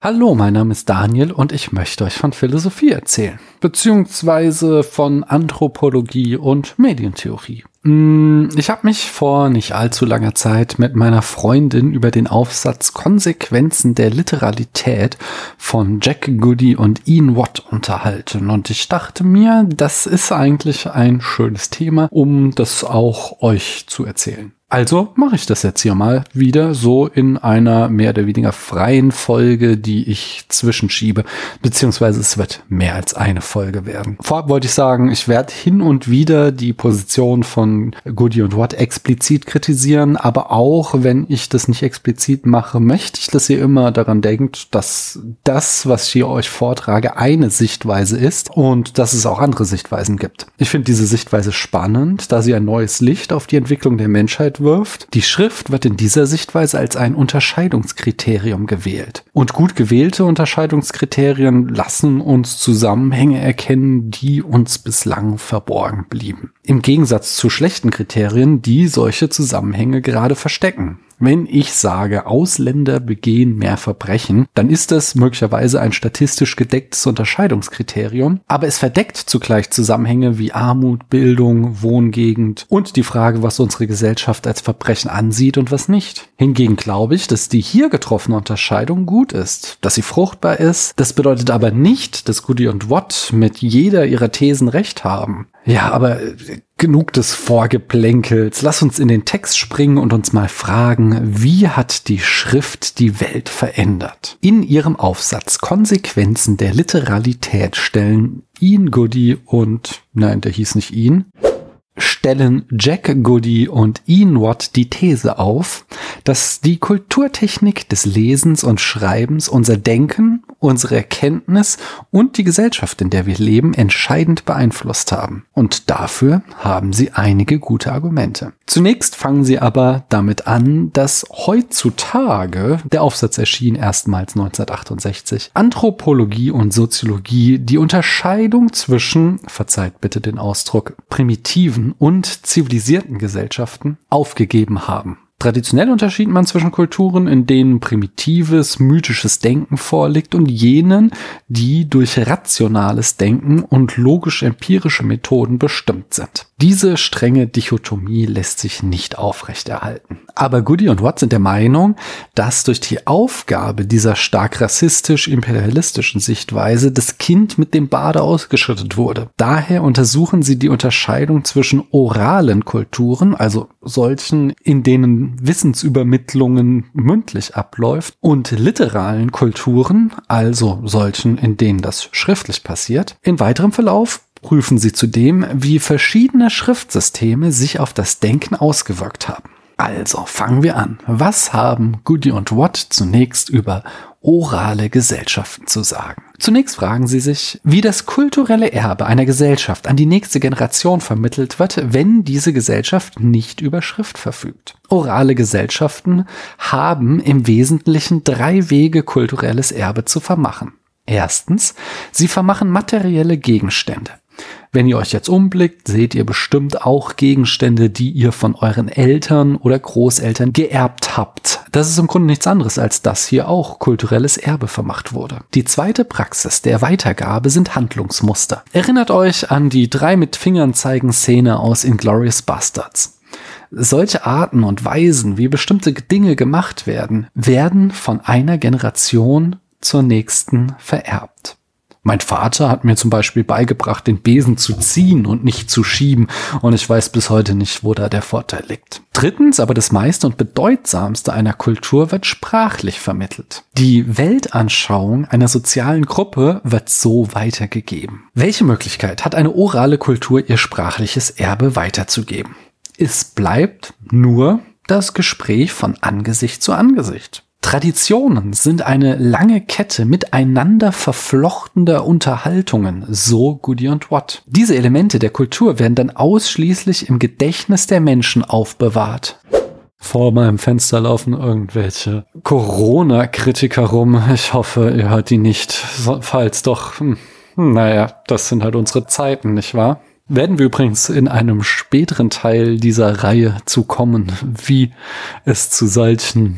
Hallo, mein Name ist Daniel und ich möchte euch von Philosophie erzählen, beziehungsweise von Anthropologie und Medientheorie. Ich habe mich vor nicht allzu langer Zeit mit meiner Freundin über den Aufsatz Konsequenzen der Literalität von Jack Goody und Ian Watt unterhalten und ich dachte mir, das ist eigentlich ein schönes Thema, um das auch euch zu erzählen. Also mache ich das jetzt hier mal wieder so in einer mehr oder weniger freien Folge, die ich zwischenschiebe, beziehungsweise es wird mehr als eine Folge werden. Vorab wollte ich sagen, ich werde hin und wieder die Position von Goody und Watt explizit kritisieren, aber auch wenn ich das nicht explizit mache, möchte ich, dass ihr immer daran denkt, dass das, was ich hier euch vortrage, eine Sichtweise ist und dass es auch andere Sichtweisen gibt. Ich finde diese Sichtweise spannend, da sie ein neues Licht auf die Entwicklung der Menschheit wirft. Die Schrift wird in dieser Sichtweise als ein Unterscheidungskriterium gewählt. Und gut gewählte Unterscheidungskriterien lassen uns Zusammenhänge erkennen, die uns bislang verborgen blieben. Im Gegensatz zu schlechten Kriterien, die solche Zusammenhänge gerade verstecken. Wenn ich sage, Ausländer begehen mehr Verbrechen, dann ist das möglicherweise ein statistisch gedecktes Unterscheidungskriterium, aber es verdeckt zugleich Zusammenhänge wie Armut, Bildung, Wohngegend und die Frage, was unsere Gesellschaft als Verbrechen ansieht und was nicht. Hingegen glaube ich, dass die hier getroffene Unterscheidung gut ist, dass sie fruchtbar ist. Das bedeutet aber nicht, dass Goody und Watt mit jeder ihrer Thesen recht haben. Ja, aber genug des Vorgeplänkels. Lass uns in den Text springen und uns mal fragen, wie hat die Schrift die Welt verändert? In ihrem Aufsatz Konsequenzen der Literalität stellen Ian Goody und, nein, der hieß nicht Ian, stellen Jack Goody und Ian Watt die These auf, dass die Kulturtechnik des Lesens und Schreibens unser Denken, unsere Erkenntnis und die Gesellschaft, in der wir leben, entscheidend beeinflusst haben. Und dafür haben sie einige gute Argumente. Zunächst fangen sie aber damit an, dass heutzutage, der Aufsatz erschien erstmals 1968, Anthropologie und Soziologie die Unterscheidung zwischen, verzeiht bitte den Ausdruck, primitiven und zivilisierten Gesellschaften aufgegeben haben. Traditionell unterschied man zwischen Kulturen, in denen primitives, mythisches Denken vorliegt und jenen, die durch rationales Denken und logisch-empirische Methoden bestimmt sind. Diese strenge Dichotomie lässt sich nicht aufrechterhalten. Aber Goody und Watt sind der Meinung, dass durch die Aufgabe dieser stark rassistisch-imperialistischen Sichtweise das Kind mit dem Bade ausgeschüttet wurde. Daher untersuchen sie die Unterscheidung zwischen oralen Kulturen, also solchen, in denen Wissensübermittlungen mündlich abläuft, und literalen Kulturen, also solchen, in denen das schriftlich passiert. In weiterem Verlauf prüfen sie zudem, wie verschiedene Schriftsysteme sich auf das Denken ausgewirkt haben. Also fangen wir an. Was haben Goody und Watt zunächst über orale Gesellschaften zu sagen? Zunächst fragen sie sich, wie das kulturelle Erbe einer Gesellschaft an die nächste Generation vermittelt wird, wenn diese Gesellschaft nicht über Schrift verfügt. Orale Gesellschaften haben im Wesentlichen 3 Wege, kulturelles Erbe zu vermachen. Erstens, sie vermachen materielle Gegenstände. Wenn ihr euch jetzt umblickt, seht ihr bestimmt auch Gegenstände, die ihr von euren Eltern oder Großeltern geerbt habt. Das ist im Grunde nichts anderes, als dass hier auch kulturelles Erbe vermacht wurde. Die zweite Praxis der Weitergabe sind Handlungsmuster. Erinnert euch an die 3 mit Fingern zeigen Szene aus Inglourious Basterds. Solche Arten und Weisen, wie bestimmte Dinge gemacht werden, werden von einer Generation zur nächsten vererbt. Mein Vater hat mir zum Beispiel beigebracht, den Besen zu ziehen und nicht zu schieben, und ich weiß bis heute nicht, wo da der Vorteil liegt. Drittens, aber das meiste und bedeutsamste einer Kultur wird sprachlich vermittelt. Die Weltanschauung einer sozialen Gruppe wird so weitergegeben. Welche Möglichkeit hat eine orale Kultur, ihr sprachliches Erbe weiterzugeben? Es bleibt nur das Gespräch von Angesicht zu Angesicht. Traditionen sind eine lange Kette miteinander verflochtener Unterhaltungen, so Goody und Watt. Diese Elemente der Kultur werden dann ausschließlich im Gedächtnis der Menschen aufbewahrt. Vor meinem Fenster laufen irgendwelche Corona-Kritiker rum. Ich hoffe, ihr hört die nicht. Falls doch, naja, das sind halt unsere Zeiten, nicht wahr? Werden wir übrigens in einem späteren Teil dieser Reihe zu kommen, wie es zu solchen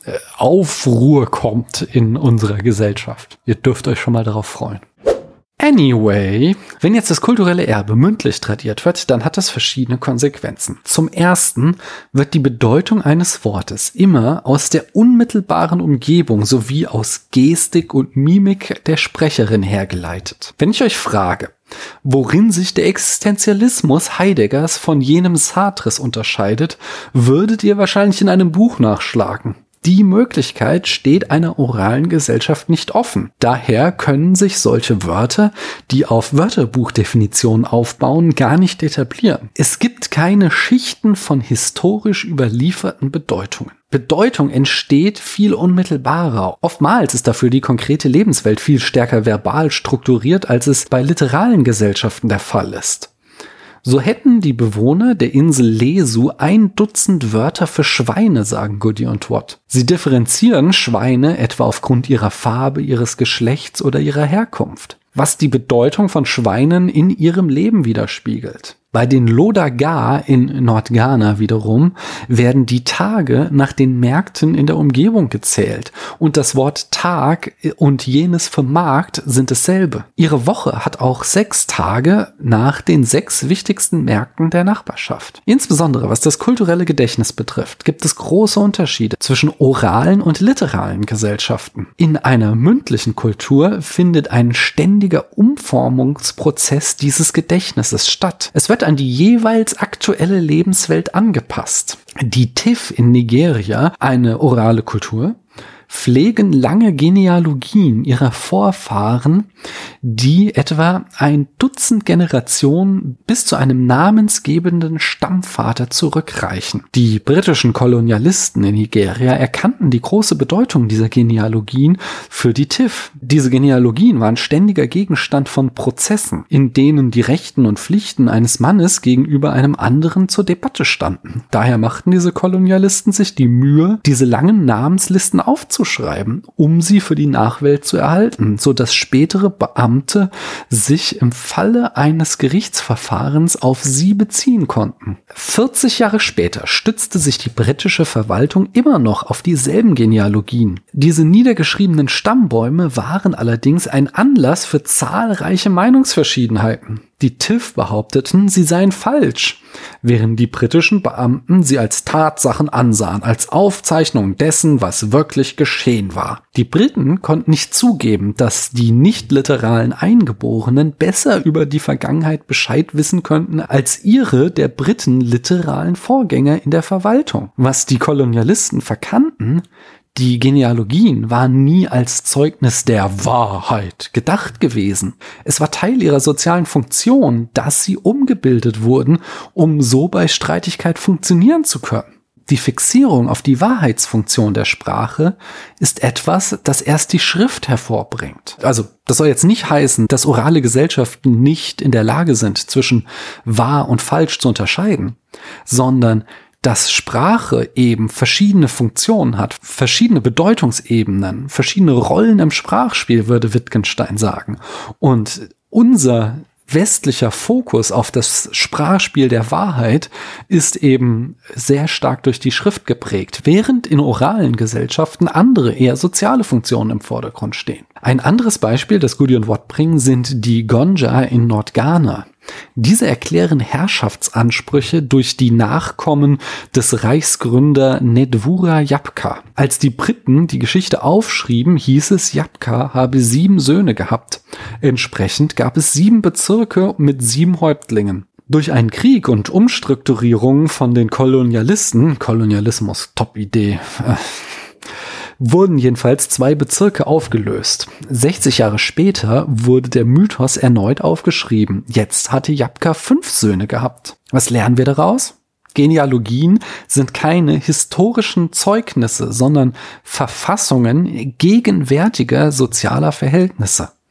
Aufruhr kommt in unserer Gesellschaft. Ihr dürft euch schon mal darauf freuen. Anyway, wenn jetzt das kulturelle Erbe mündlich tradiert wird, dann hat das verschiedene Konsequenzen. Zum Ersten wird die Bedeutung eines Wortes immer aus der unmittelbaren Umgebung sowie aus Gestik und Mimik der Sprecherin hergeleitet. Wenn ich euch frage, worin sich der Existenzialismus Heideggers von jenem Sartres unterscheidet, würdet ihr wahrscheinlich in einem Buch nachschlagen. Die Möglichkeit steht einer oralen Gesellschaft nicht offen. Daher können sich solche Wörter, die auf Wörterbuchdefinitionen aufbauen, gar nicht etablieren. Es gibt keine Schichten von historisch überlieferten Bedeutungen. Bedeutung entsteht viel unmittelbarer. Oftmals ist dafür die konkrete Lebenswelt viel stärker verbal strukturiert, als es bei literalen Gesellschaften der Fall ist. So hätten die Bewohner der Insel Lesu 1 Dutzend Wörter für Schweine, sagen Goody und Watt. Sie differenzieren Schweine etwa aufgrund ihrer Farbe, ihres Geschlechts oder ihrer Herkunft, was die Bedeutung von Schweinen in ihrem Leben widerspiegelt. Bei den Lodaga in Nordghana wiederum werden die Tage nach den Märkten in der Umgebung gezählt und das Wort Tag und jenes für Markt sind dasselbe. Ihre Woche hat auch 6 Tage nach den 6 wichtigsten Märkten der Nachbarschaft. Insbesondere was das kulturelle Gedächtnis betrifft, gibt es große Unterschiede zwischen oralen und literalen Gesellschaften. In einer mündlichen Kultur findet ein ständiger Umformungsprozess dieses Gedächtnisses statt. Es wird an die jeweils aktuelle Lebenswelt angepasst. Die Tiv in Nigeria, eine orale Kultur, pflegen lange Genealogien ihrer Vorfahren, die etwa 1 Dutzend Generationen bis zu einem namensgebenden Stammvater zurückreichen. Die britischen Kolonialisten in Nigeria erkannten die große Bedeutung dieser Genealogien für die Tiv. Diese Genealogien waren ständiger Gegenstand von Prozessen, in denen die Rechten und Pflichten eines Mannes gegenüber einem anderen zur Debatte standen. Daher machten diese Kolonialisten sich die Mühe, diese langen Namenslisten aufzuschreiben, um sie für die Nachwelt zu erhalten, so dass spätere Beamte sich im Falle eines Gerichtsverfahrens auf sie beziehen konnten. 40 Jahre später stützte sich die britische Verwaltung immer noch auf dieselben Genealogien. Diese niedergeschriebenen Stammbäume waren allerdings ein Anlass für zahlreiche Meinungsverschiedenheiten. Die Tiv behaupteten, sie seien falsch, während die britischen Beamten sie als Tatsachen ansahen, als Aufzeichnung dessen, was wirklich geschehen war. Die Briten konnten nicht zugeben, dass die nicht literalen Eingeborenen besser über die Vergangenheit Bescheid wissen könnten als ihre der Briten literalen Vorgänger in der Verwaltung. Was die Kolonialisten verkannten, die Genealogien waren nie als Zeugnis der Wahrheit gedacht gewesen. Es war Teil ihrer sozialen Funktion, dass sie umgebildet wurden, um so bei Streitigkeit funktionieren zu können. Die Fixierung auf die Wahrheitsfunktion der Sprache ist etwas, das erst die Schrift hervorbringt. Also, das soll jetzt nicht heißen, dass orale Gesellschaften nicht in der Lage sind, zwischen wahr und falsch zu unterscheiden, sondern dass Sprache eben verschiedene Funktionen hat, verschiedene Bedeutungsebenen, verschiedene Rollen im Sprachspiel, würde Wittgenstein sagen. Und unser westlicher Fokus auf das Sprachspiel der Wahrheit ist eben sehr stark durch die Schrift geprägt, während in oralen Gesellschaften andere, eher soziale Funktionen im Vordergrund stehen. Ein anderes Beispiel, das Goody und Watt bringen, sind die Gonja in Nordghana. Diese erklären Herrschaftsansprüche durch die Nachkommen des Reichsgründer Nedwura Yapka. Als die Briten die Geschichte aufschrieben, hieß es, Yapka habe 7 Söhne gehabt. Entsprechend gab es 7 Bezirke mit 7 Häuptlingen. Durch einen Krieg und Umstrukturierung von den Kolonialisten, Kolonialismus, Top-Idee, wurden jedenfalls 2 Bezirke aufgelöst. 60 Jahre später wurde der Mythos erneut aufgeschrieben. Jetzt hatte Yapka 5 Söhne gehabt. Was lernen wir daraus? Genealogien sind keine historischen Zeugnisse, sondern Verfassungen gegenwärtiger sozialer Verhältnisse.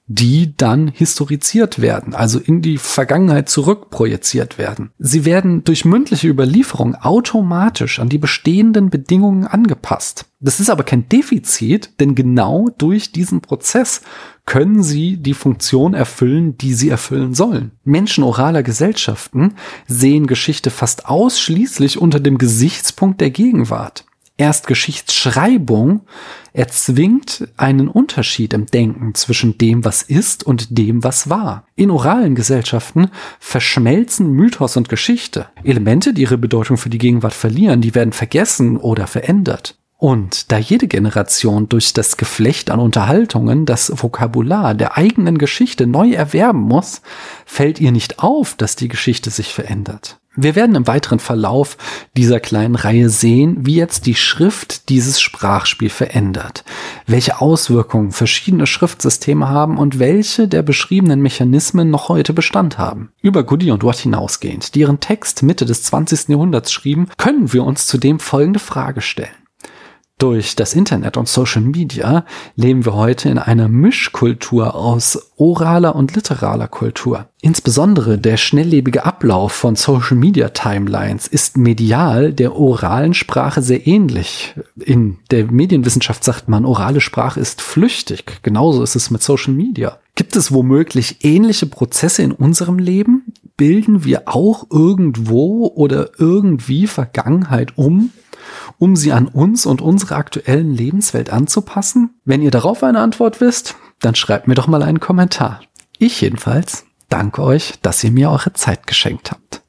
die dann historiziert werden, also in die Vergangenheit zurückprojiziert werden. Sie werden durch mündliche Überlieferung automatisch an die bestehenden Bedingungen angepasst. Das ist aber kein Defizit, denn genau durch diesen Prozess können sie die Funktion erfüllen, die sie erfüllen sollen. Menschen oraler Gesellschaften sehen Geschichte fast ausschließlich unter dem Gesichtspunkt der Gegenwart. Erst Geschichtsschreibung erzwingt einen Unterschied im Denken zwischen dem, was ist und dem, was war. In oralen Gesellschaften verschmelzen Mythos und Geschichte. Elemente, die ihre Bedeutung für die Gegenwart verlieren, die werden vergessen oder verändert. Und da jede Generation durch das Geflecht an Unterhaltungen das Vokabular der eigenen Geschichte neu erwerben muss, fällt ihr nicht auf, dass die Geschichte sich verändert. Wir werden im weiteren Verlauf dieser kleinen Reihe sehen, wie jetzt die Schrift dieses Sprachspiel verändert, welche Auswirkungen verschiedene Schriftsysteme haben und welche der beschriebenen Mechanismen noch heute Bestand haben. Über Goody und Watt hinausgehend, die ihren Text Mitte des 20. Jahrhunderts schrieben, können wir uns zudem folgende Frage stellen. Durch das Internet und Social Media leben wir heute in einer Mischkultur aus oraler und literaler Kultur. Insbesondere der schnelllebige Ablauf von Social Media Timelines ist medial der oralen Sprache sehr ähnlich. In der Medienwissenschaft sagt man, orale Sprache ist flüchtig. Genauso ist es mit Social Media. Gibt es womöglich ähnliche Prozesse in unserem Leben? Bilden wir auch irgendwo oder irgendwie Vergangenheit um sie an uns und unsere aktuellen Lebenswelt anzupassen? Wenn ihr darauf eine Antwort wisst, dann schreibt mir doch mal einen Kommentar. Ich jedenfalls danke euch, dass ihr mir eure Zeit geschenkt habt.